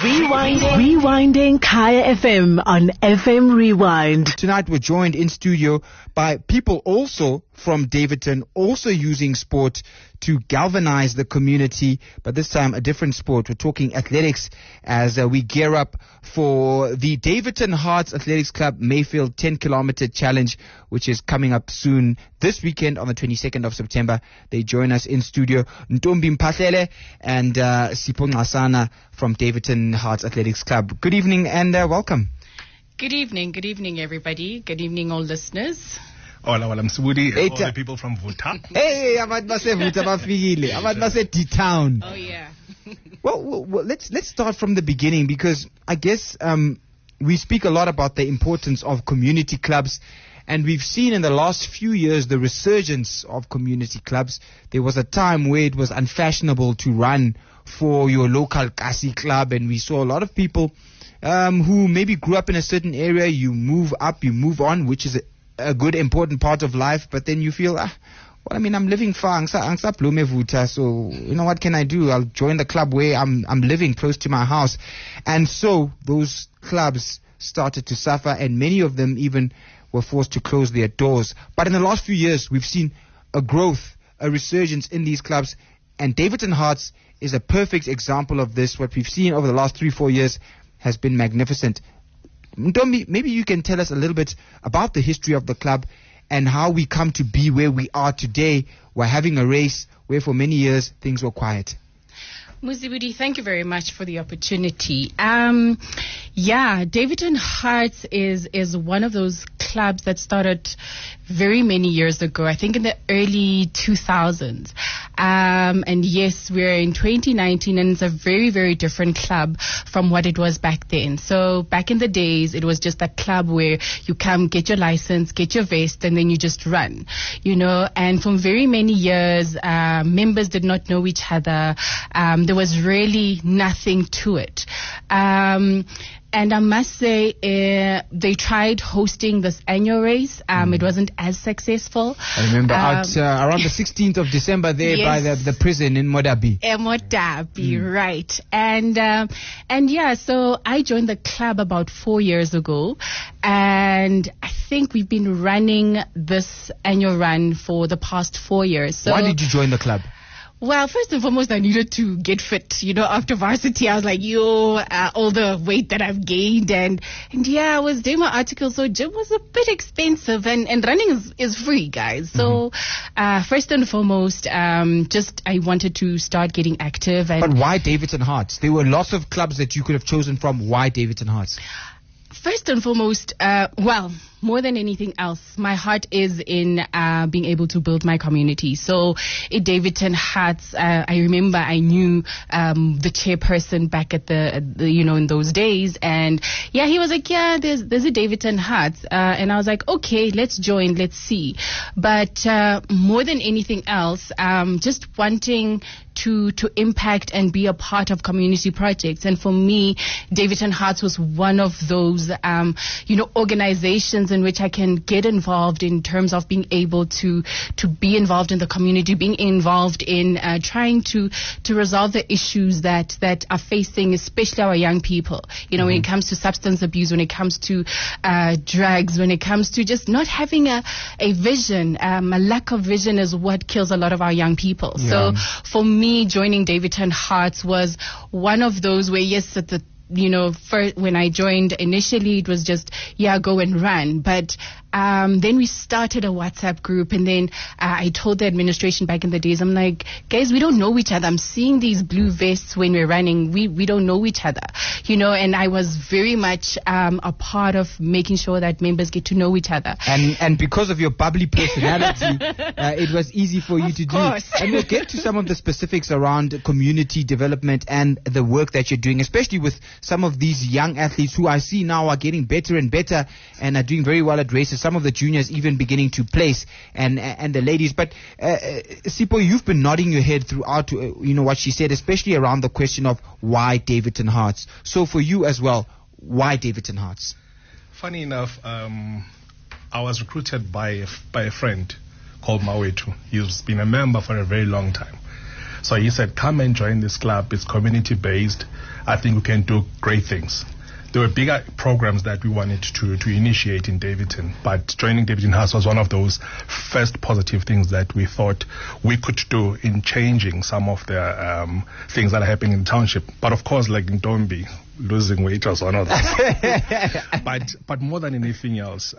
Rewinding Kaya FM on FM Rewind. Tonight we're joined in studio by people also from Davidton, also using sport to galvanize the community, but this time a different sport. We're talking athletics as we gear up for the Davidton Hearts Athletics Club Mayfield 10-kilometer challenge, which is coming up soon this weekend on the 22nd of September. They join us in studio, Ntombi Mphahlele and Sipho Nxasana from Davidton Hearts Athletics Club. Good evening and welcome. Good evening, everybody. Good evening, all listeners. Hola, Msubudi, all the people from Vuta. Hey, abantu base Vuta bafigile, abantu base D-Town. Oh yeah. well, let's start from the beginning, because I guess we speak a lot about the importance of community clubs, and we've seen in the last few years the resurgence of community clubs. There was a time where it was unfashionable to run for your local Kasi club, and we saw a lot of people who maybe grew up in a certain area. You move up, you move on, which is a good, important part of life, but then you feel, I'm living far, so you know, what can I do? I'll join the club where I'm living close to my house. And so those clubs started to suffer, and many of them even were forced to close their doors. But in the last few years, we've seen a growth, a resurgence in these clubs, and Davidton Hearts is a perfect example of this. What we've seen over the last 3-4 years has been magnificent. Ntombi, maybe you can tell us a little bit about the history of the club and how we come to be where we are today. We're having a race where for many years things were quiet. Musibudi, thank you very much for the opportunity. Davidton Hearts is one of those clubs that started very many years ago, I think in the early 2000s. And yes, we're in 2019, and it's a very, very different club from what it was back then. So back in the days, it was just a club where you come, get your license, get your vest, and then you just run, you know. And for very many years, members did not know each other. There was really nothing to it. And I must say, they tried hosting this annual race. It wasn't as successful. I remember around the 16th of December there, yes, by the prison in Modabi. Right. And so I joined the club about 4 years ago. And I think we've been running this annual run for the past 4 years. So why did you join the club? Well, first and foremost, I needed to get fit. You know, after varsity, I was like, all the weight that I've gained. And I was doing my article, so gym was a bit expensive. And running is free, guys. So, first and foremost, I wanted to start getting active. But why Davidton Hearts? There were lots of clubs that you could have chosen from. Why Davidton Hearts? First and foremost, more than anything else, my heart is in being able to build my community. So at Davidton Hearts, I remember I knew the chairperson back at the in those days, and he was like, there's a Davidton Hearts, and I was like, okay, let's join, let's see. But more than anything else, just wanting to impact and be a part of community projects. And for me, Davidton Hearts was one of those organizations in which I can get involved in terms of being able to be involved in the community, being involved in trying to resolve the issues that are facing, especially our young people. You know, when it comes to substance abuse, when it comes to drugs, when it comes to just not having a vision, a lack of vision is what kills a lot of our young people. Yeah. So for me, joining Davidton Hearts was one of those where, yes, at the first, when I joined initially, it was just, go and run. But then we started a WhatsApp group, and then I told the administration back in the days, I'm like, guys, we don't know each other. I'm seeing these blue vests when we're running. We don't know each other, and I was very much a part of making sure that members get to know each other. And because of your bubbly personality, it was easy for you to do. And we'll get to some of the specifics around community development and the work that you're doing, especially with some of these young athletes who I see now are getting better and better and are doing very well at races. Some of the juniors even beginning to place, and the ladies. But Sipho, you've been nodding your head throughout what she said, especially around the question of why Davidton Hearts. So for you as well, why Davidton Hearts? Funny enough, I was recruited by a friend called Mawetu. He's been a member for a very long time. So he said, come and join this club. It's community based. I think we can do great things. There were bigger programs that we wanted to initiate in Davidton, but joining Davidton House was one of those first positive things that we thought we could do in changing some of the things that are happening in the township. But of course, like in Ntombi, losing weight was one of them. but more than anything else,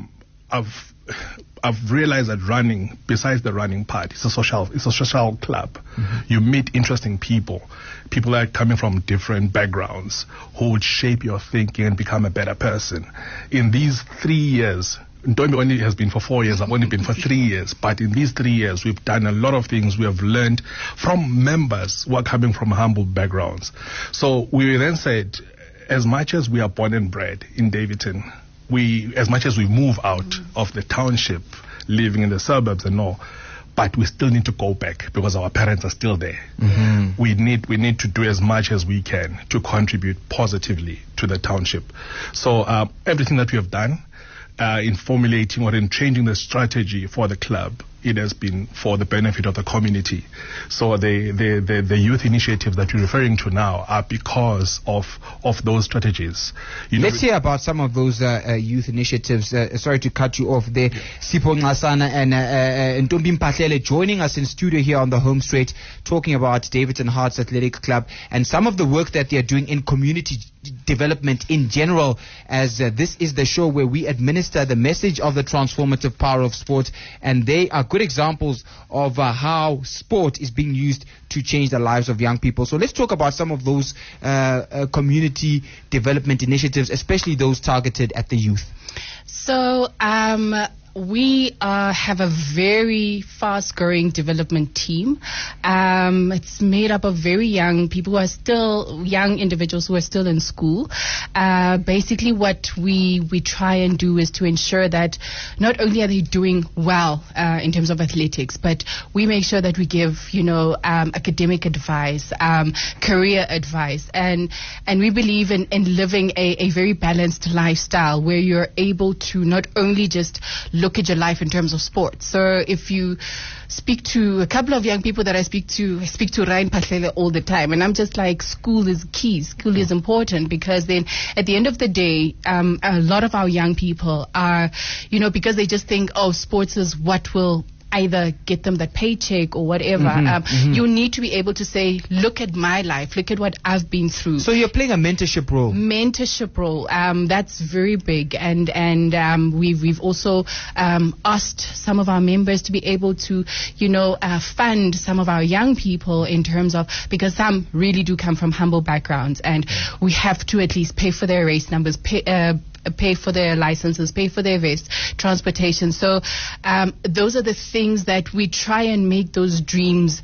I've realized that running, besides the running part, it's a social club. Mm-hmm. You meet interesting people that are coming from different backgrounds who would shape your thinking and become a better person. In these 3 years, Ntombi only has been for 4 years, I've only been for 3 years, but in these 3 years we've done a lot of things. We have learned from members who are coming from humble backgrounds. So we then said, as much as we are born and bred in Davidton, as much as we move out of the township, living in the suburbs and all, but we still need to go back because our parents are still there. Mm-hmm. We need to do as much as we can to contribute positively to the township. So everything that we have done in formulating or in changing the strategy for the club, it has been for the benefit of the community. So the youth initiatives that you're referring to now are because of those strategies. Let's hear about some of those youth initiatives. Sorry to cut you off there. Sipho Nxasana and Ntombi Mphahlele joining us in studio here on the Home Straight, talking about Davidton Hearts Athletic Club and some of the work that they're doing in community development in general, as this is the show where we administer the message of the transformative power of sport, and they are good examples of how sport is being used to change the lives of young people. So let's talk about some of those community development initiatives, especially those targeted at the youth. So we have a very fast-growing development team. It's made up of very young people who are still young individuals who are still in school. Basically, what we try and do is to ensure that not only are they doing well in terms of athletics, but we make sure that we give, academic advice, career advice, and we believe in living a very balanced lifestyle where you're able to not only just look at your life in terms of sports. So if you speak to a couple of young people that I speak to Ryan Mphahlele all the time, and I'm just like, school is key. School is important, because then at the end of the day, a lot of our young people are, because they just think, sports is what will either get them that paycheck or whatever. You need to be able to say, look at my life, look at what I've been through. So you're playing a mentorship role. That's very big, and we've also asked some of our members to be able to fund some of our young people, in terms of, because some really do come from humble backgrounds, and we have to at least pay for their race numbers, pay for their licenses, pay for their vest, transportation. So those are the things that we try and make those dreams,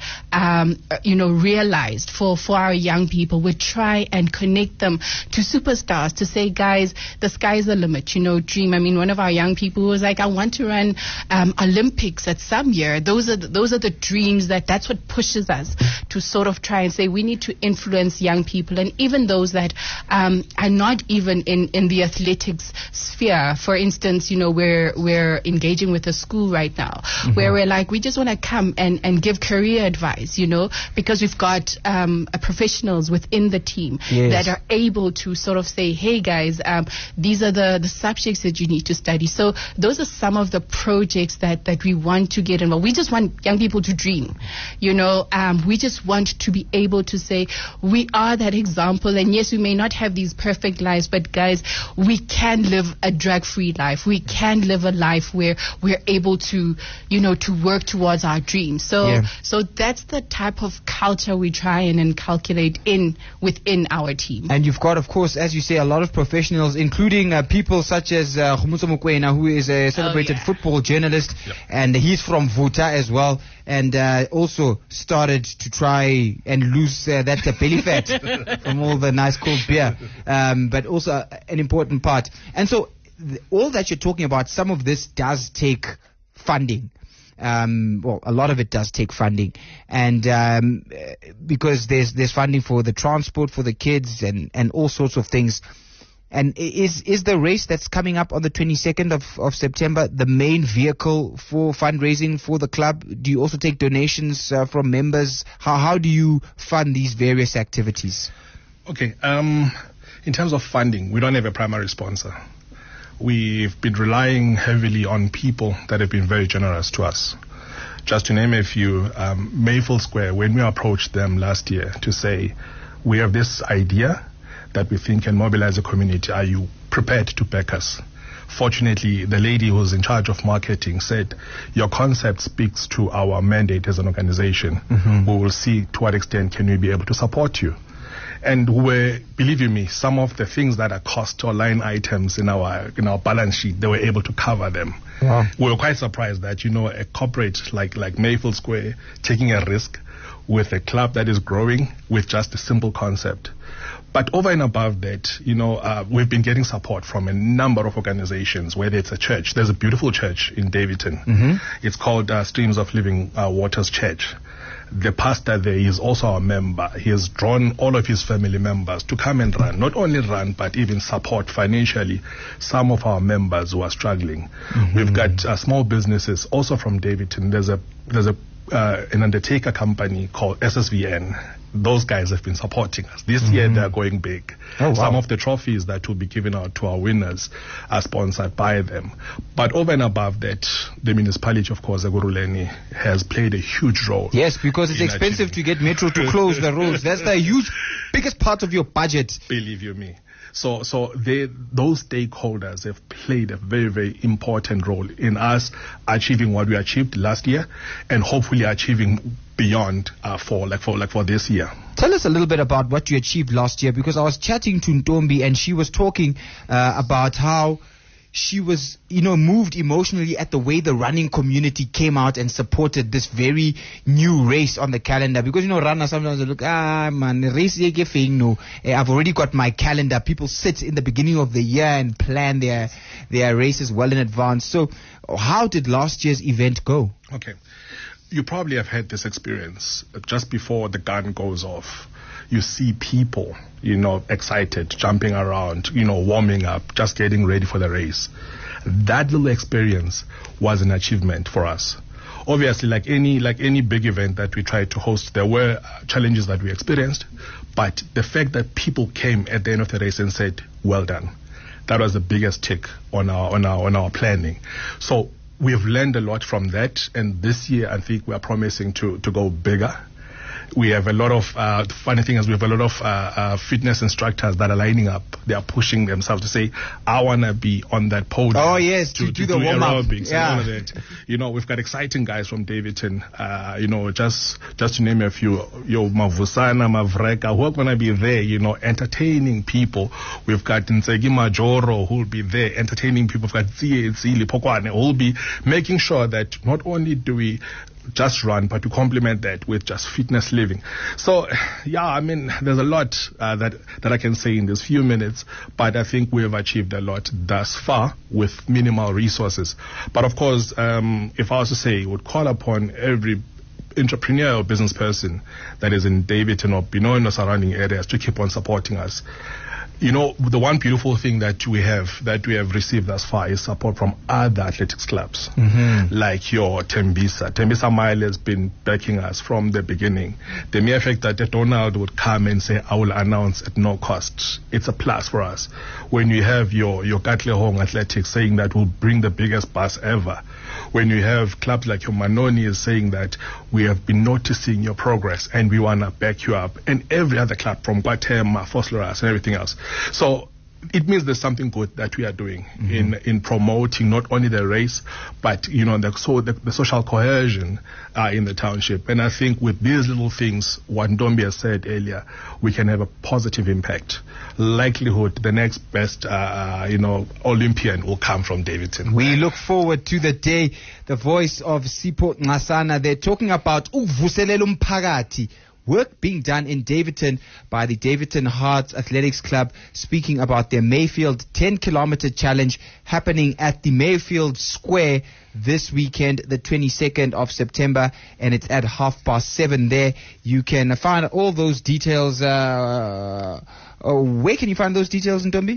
realized for our young people. We try and connect them to superstars, to say, guys, the sky's the limit, dream. I mean, one of our young people was like, I want to run Olympics at some year. Those are the dreams that's what pushes us to sort of try and say, we need to influence young people, and even those that are not even in the athletic sphere. For instance, we're engaging with a school right now, where we're like, we just want to come and give career advice, because we've got professionals within the team that are able to sort of say, hey guys, these are the subjects that you need to study. So those are some of the projects that we want to get involved. We just want young people to dream, we just want to be able to say, we are that example, and yes, we may not have these perfect lives, but guys, we can live a drug-free life. We can live a life where we're able to, to work towards our dreams. So that's the type of culture we try and inculcate within our team. And you've got, of course, as you say, a lot of professionals, including people such as Khumbudzo Mokoena, who is a celebrated football journalist, and he's from Vuta as well, and also started to try and lose that belly fat from all the nice cold beer, but also an important part. And so all that you're talking about, some of this does take funding. A lot of it does take funding, and because there's funding for the transport for the kids and all sorts of things. And is the race that's coming up on the 22nd of September the main vehicle for fundraising for the club? Do you also take donations from members? How do you fund these various activities? Okay. In terms of funding, we don't have a primary sponsor. We've been relying heavily on people that have been very generous to us. Just to name a few, Mayfield Square, when we approached them last year to say, we have this idea that we think can mobilize the community. Are you prepared to back us? Fortunately, the lady who's in charge of marketing said, your concept speaks to our mandate as an organization. We will see to what extent can we be able to support you. And believe you me, some of the things that are cost or line items in our balance sheet, they were able to cover them. Wow. We were quite surprised that, a corporate like Mayfield Square taking a risk with a club that is growing with just a simple concept. But over and above that, we've been getting support from a number of organizations, whether it's a church. There's a beautiful church in Davidton. It's called Streams of Living Waters Church. The pastor there is also a member. He has drawn all of his family members to come and run, not only run, but even support financially some of our members who are struggling. We've got small businesses also from Davidton. There's an undertaker company called SSVN. Those guys have been supporting us. This year they are going big. Oh, wow. Some of the trophies that will be given out to our winners are sponsored by them. But over and above that, the municipality, of course, Ekurhuleni, has played a huge role. Yes, because it's expensive to get Metro to close the roads. That's the biggest part of your budget. Believe you me. So those stakeholders have played a very, very important role in us achieving what we achieved last year and hopefully achieving beyond for this year. Tell us a little bit about what you achieved last year, because I was chatting to Ntombi and she was talking about how she was, moved emotionally at the way the running community came out and supported this very new race on the calendar. Because, runners sometimes they look, race no. I've already got my calendar. People sit in the beginning of the year and plan their races well in advance. So how did last year's event go? Okay. You probably have had this experience just before the gun goes off. You see people, excited, jumping around, warming up, just getting ready for the race. That little experience was an achievement for us. Obviously, like any big event that we tried to host, there were challenges that we experienced, but the fact that people came at the end of the race and said, well done, that was the biggest tick on our planning. So we have learned a lot from that, and this year I think we are promising to go bigger. We have a lot of, the funny thing is we have a lot of fitness instructors that are lining up. They are pushing themselves to say, I want to be on that podium. Oh, yes, to do the warm-up. Aerobics and all of that. We've got exciting guys from Davidton, just to name a few, Mavusana, Mavreka, who are going to be there, entertaining people. We've got Nsegi Majoro, who will be there, entertaining people. We've got Tsili Pokwane, who will be making sure that not only do we just run, but to complement that with just fitness living. So, there's a lot that I can say in these few minutes, but I think we have achieved a lot thus far with minimal resources. But of course, if I was to say, would call upon every entrepreneur or business person that is in Davidton or in the surrounding areas to keep on supporting us. The one beautiful thing that we have received thus far is support from other athletics clubs, like your Tembisa. Tembisa Mile has been backing us from the beginning. The mere fact that Donald would come and say, I will announce at no cost, it's a plus for us. When you have your Katlehong Athletics saying that we'll bring the biggest bus ever, when you have clubs like your Manoni is saying that we have been noticing your progress and we want to back you up, and every other club from Guatemala, Fosloras and everything else. So it means there's something good that we are doing in promoting not only the race, but the social cohesion in the township. And I think with these little things, what Ntombi has said earlier, we can have a positive impact. Likelihood the next best Olympian will come from Davidton. We look forward to the day. The voice of Sipho Nqasana, they're talking about ukuvuselela umphakathi, work being done in Davidton by the Davidton Hearts Athletics Club, speaking about their Mayfield 10-kilometer challenge happening at the Mayfield Square this weekend, the 22nd of September, and it's at 7:30 there. You can find all those details. Where can you find those details, Ntombi?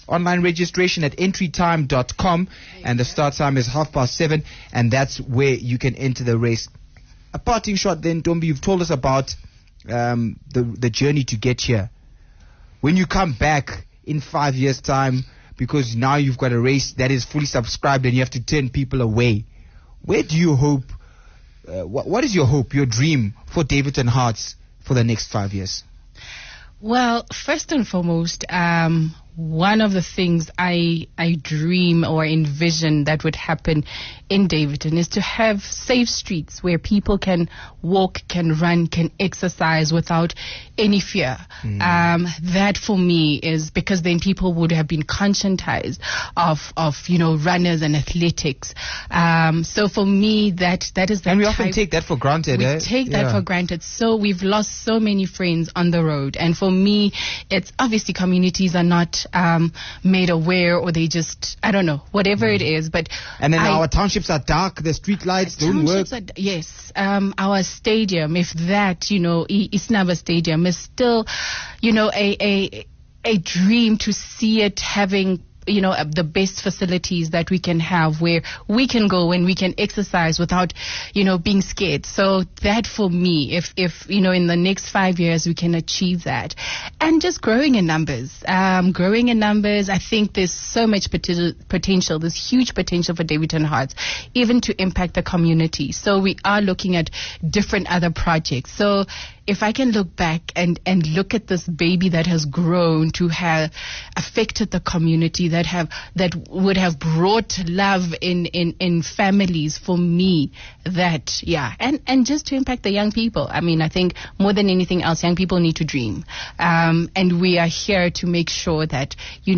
Online registration at entrytime.com, and the start time is 7:30, and that's where you can enter the race. A parting shot then, Ntombi, you've told us about the journey to get here. When you come back in 5 years' time, because now you've got a race that is fully subscribed and you have to turn people away, where do you hope, what is your hope, your dream for Davidton Hearts for the next 5 years? Well, first and foremost, one of the things I dream or envision that would happen in Davidton is to have safe streets where people can walk, can run, can exercise without any fear. That for me is because then people would have been conscientized of runners and athletics. So for me, that is the And we often take that for granted. We take that for granted. So we've lost so many friends on the road. And for me, it's obviously communities are not made aware, or they just, I don't know, whatever it is. But and then our townships are dark, the street lights don't work. Yes. Our stadium, if that, Isnava Stadium is still, a dream to see it having the best facilities that we can have, where we can go and we can exercise without, being scared. So that for me, if in the next 5 years we can achieve that, and just growing in numbers, I think there's so much potential, there's huge potential for Davidton Hearts, even to impact the community. So we are looking at different other projects. So if I can look back and look at this baby that has grown to have affected the community, that would have brought love in families, for me, and just to impact the young people. I mean, I think more than anything else, young people need to dream, and we are here to make sure that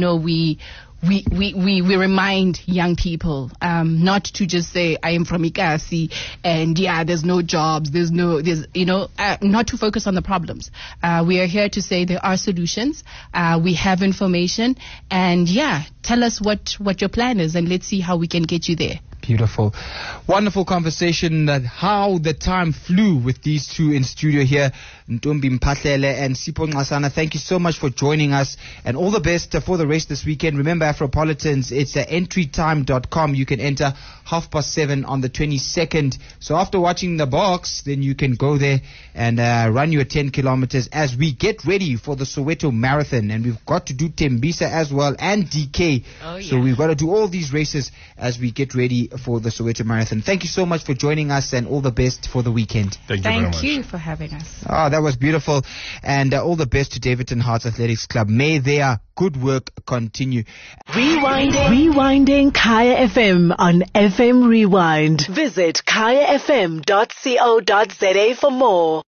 we remind young people not to just say, I am from Ikasi and there's no jobs, not to focus on the problems. We are here to say there are solutions, we have information, and tell us what your plan is, and let's see how we can get you there. Beautiful. Wonderful conversation. How the time flew with these two in studio here, Ntombi Mphahlele and Sipho Nxasana. Thank you so much for joining us, and all the best for the race this weekend. Remember, Afropolitans, it's at entrytime.com. You can enter 7:30 on the 22nd. So after watching the box, then you can go there and run your 10 kilometers as we get ready for the Soweto Marathon. And we've got to do Tembisa as well, and DK. So we've got to do all these races as we get ready for the Soweto Marathon. Thank you so much for joining us, and all the best for the weekend. Thank you very much. Thank you for having us. Oh, that was beautiful. And all the best to Davidton Hearts Athletics Club. May their good work continue. Rewinding Kaya FM on FM Rewind. Visit kayafm.co.za for more.